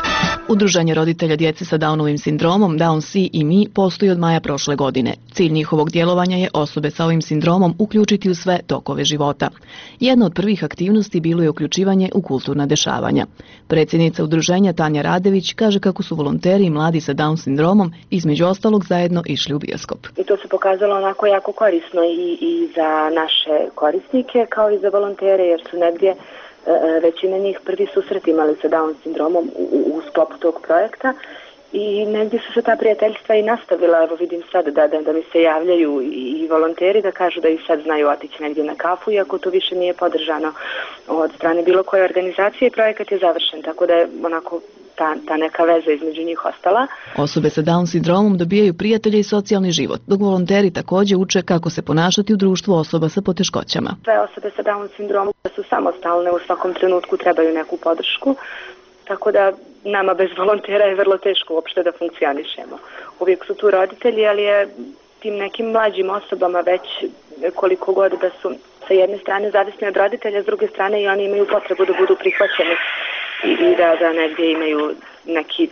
Udruženje roditelja djece sa Downovim sindromom Down C i Mi postoji od maja prošle godine. Cilj njihovog djelovanja je osobe sa ovim sindromom uključiti u sve tokove života. Jedna od prvih aktivnosti bilo je uključivanje u kulturna dešavanja. Predsjednica udruženja Tanja Radević kaže kako su volonteri i mladi sa Down sindromom između ostalog zajedno išli u bioskop. I to se pokazalo onako jako korisno i za naše korisnike kao i za volontere, jer su negdje većina njih prvi susret imali sa Down sindromom u sklopu tog projekta i negdje su se ta prijateljstva i nastavila. Evo vidim sad da mi se javljaju i volonteri da kažu da i sad znaju otići negdje na kafu, iako to više nije podržano od strane bilo koje organizacije i projekat je završen, tako da je onako ta neka veza između njih ostala. Osobe sa Down sindromom dobijaju prijatelje i socijalni život, dok volonteri također uče kako se ponašati u društvu osoba sa poteškoćama. Sve osobe sa Down sindromom su samostalne, u svakom trenutku trebaju neku podršku, tako da nama bez volontera je vrlo teško uopšte da funkcionišemo. Uvijek su tu roditelji, ali je tim nekim mlađim osobama već koliko god da su sa jedne strane zavisni od roditelja, s druge strane i oni imaju potrebu da budu prihvaćeni i da negdje imaju neki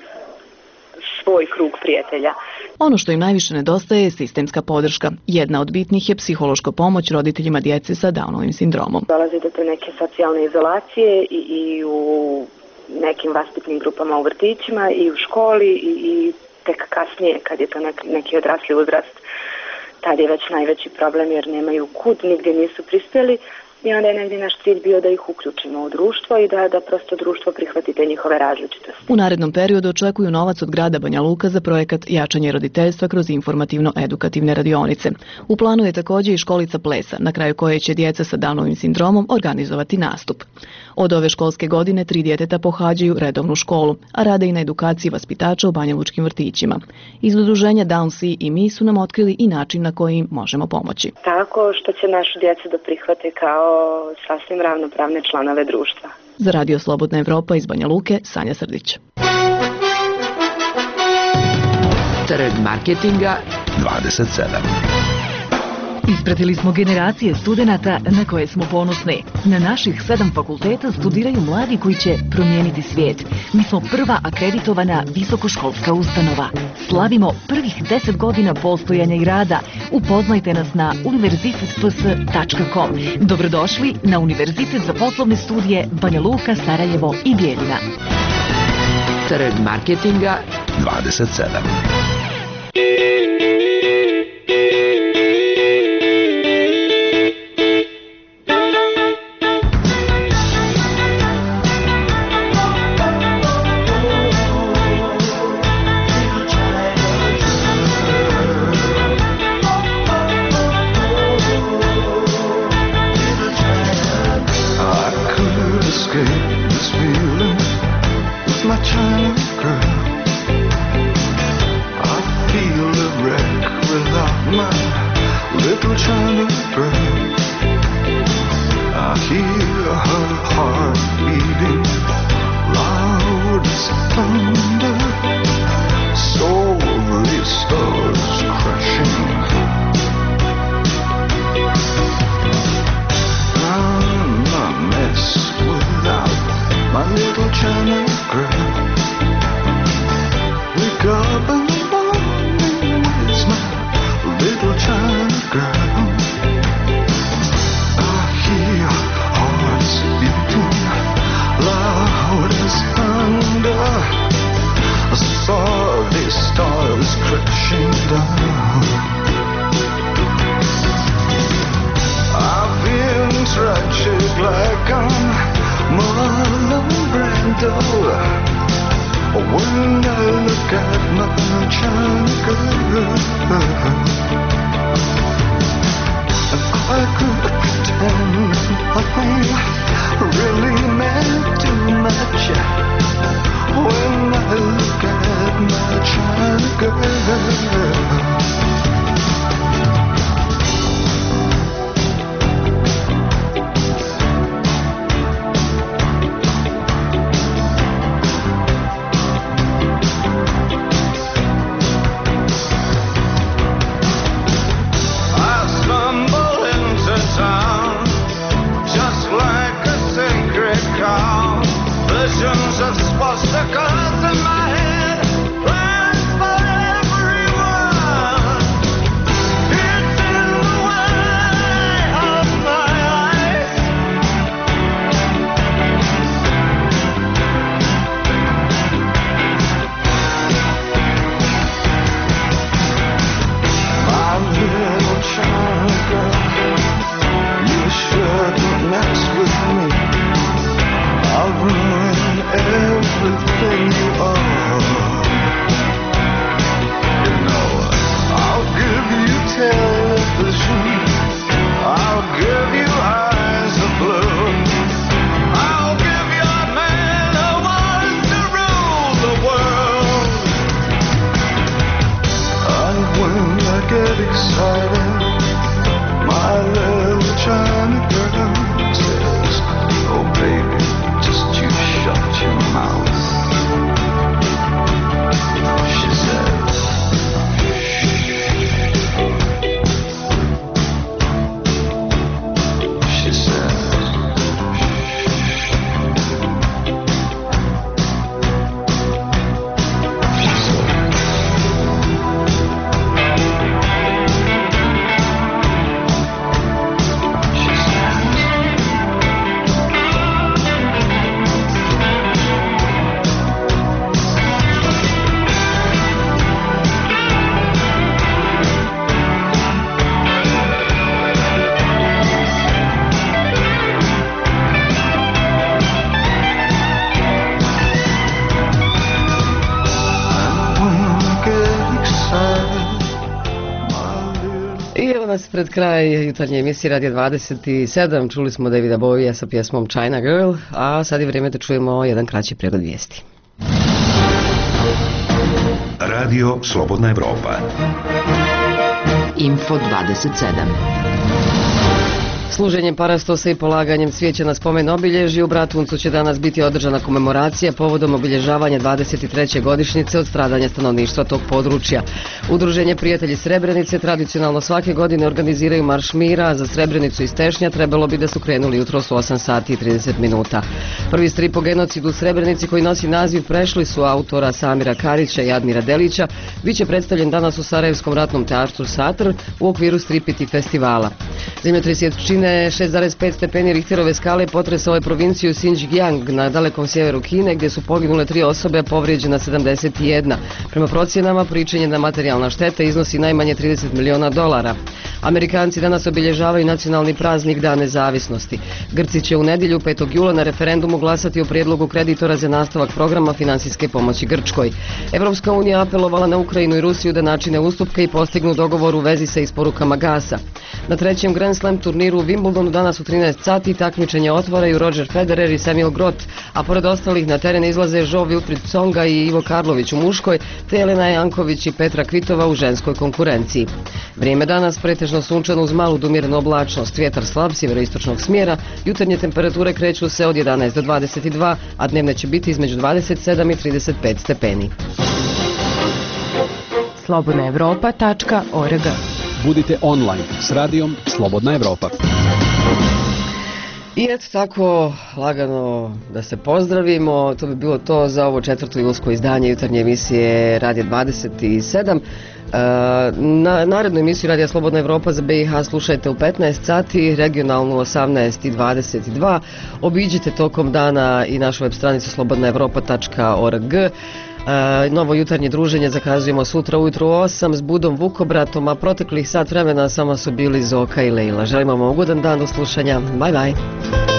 svoj krug prijatelja. Ono što im najviše nedostaje je sistemska podrška. Jedna od bitnih je psihološka pomoć roditeljima djece sa Downovim sindromom. Dolazi do te neke socijalne izolacije i u nekim vaspitnim grupama u vrtićima i u školi i tek kasnije kad je to neki odrasli uzrast. Tad je već najveći problem jer nemaju kud, nigdje nisu prispjeli i onda je negdje naš cilj bio da ih uključimo u društvo i da prosto društvo prihvati te njihove različitosti. U narednom periodu očekuju novac od grada Banja Luka za projekat Jačanje roditeljstva kroz informativno-edukativne radionice. U planu je također i školica plesa, na kraju koje će djeca sa Downovim sindromom organizovati nastup. Od ove školske godine 3 djeteta pohađaju redovnu školu, a rade i na edukaciji vaspitača u banjalučkim vrtićima. Iz udruženja Down C i Mi su nam otkrili i način na koji im možemo pomoći. Tako što će našu djecu da prihvate kao sasvim ravnopravne članove društva. Za Radio Slobodna Evropa iz Banja Luke, Sanja Srdić. Trg marketinga 27. Ispratili smo generacije studenata na koje smo ponosni. Na naših 7 fakulteta studiraju mladi koji će promijeniti svijet. Mi smo prva akreditovana visokoškolska ustanova. Slavimo prvih 10 godina postojanja i rada. Upoznajte nas na univerzitetps.com. Dobrodošli na Univerzitet za poslovne studije Banja Luka, Sarajevo i Bijeljina. Trg marketinga 27. Visions of swastikas in my head. I evo nas pred kraj jutarnje emisije Radio 27. Čuli smo Davida Bovija sa pjesmom China Girl, a sad je vrijeme da čujemo jedan kraći pregled vijesti. Radio Slobodna Evropa. Info 27. Služenjem parastosa i polaganjem cvijeća na spomen obilježje u Bratuncu će danas biti održana komemoracija povodom obilježavanja 23. godišnjice od stradanja stanovništva tog područja. Udruženje Prijatelji Srebrenice tradicionalno svake godine organiziraju marš mira, a za Srebrenicu iz Tešnja trebalo bi da su krenuli jutros u 8 sati i 30 minuta. Prvi strip o genocidu u Srebrenici koji nosi naziv Prešli su autora Samira Karića i Admira Delića biće predstavljen danas u Sarajevskom ratnom teatru Satr u okviru Stripiti festivala. Zemljotres jačine 6,5 stepeni Richterove skale potresao je provinciju Xinjiang na dalekom sjeveru Kine gdje su poginule 3 osobe, a povrijeđena 71. Prema procjenama pričinjena materijalna šteta iznosi najmanje $30 miliona. Amerikanci danas obilježavaju nacionalni praznik Dan nezavisnosti. Grci će u nedjelju 5. jula na referendumu glasati o prijedlogu kreditora za nastavak programa finansijske pomoći Grčkoj. Evropska unija apelovala na Ukrajinu i Rusiju da načine ustupke i postignu dogovor u vezi sa isporukama gasa. Na trećem Grand Slam turniru u Wimbledonu danas u 13 sati takmičenje otvaraju Roger Federer i Samuel Grot, a pored ostalih na teren izlaze Jo Wilfried Tsonga i Ivo Karlović u muškoj, te Elena Janković i Petra Kvitova u ženskoj konkurenciji. Vrijeme danas pretežno sunčano uz malu do umjerenu oblačnost, vjetar slab sjeveroistočnog smjera, jutarnje temperature kreću se od 11 do 22, a dnevne će biti između 27 i 35 stepeni. slobodnaevropa.org. Budite online s radijom Slobodna Evropa. I eto tako, lagano da se pozdravimo, to bi bilo to za ovo 4. julsko izdanje jutarnje emisije Radio 27. Narednu emisiju Radija Slobodna Evropa za BiH slušajte u 15 sati, regionalnu 18 i 22. Obiđite tokom dana i našu web stranicu slobodnaevropa.org. Novo jutarnje druženje zakazujemo sutra ujutru u 8 s Budom Vukobratom, a proteklih sat vremena samo su bili Zoka i Lejla. Želimo vam ugodan dan, do slušanja. Bye bye.